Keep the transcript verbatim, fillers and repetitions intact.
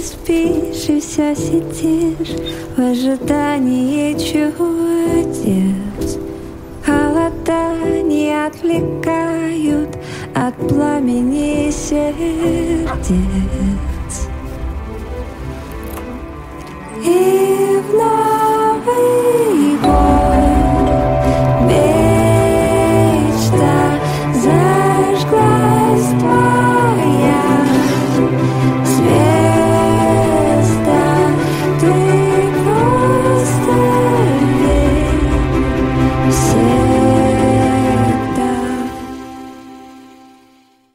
спишь и все сидишь в ожидании чудес. Холода не отвлекают от пламени сердец. И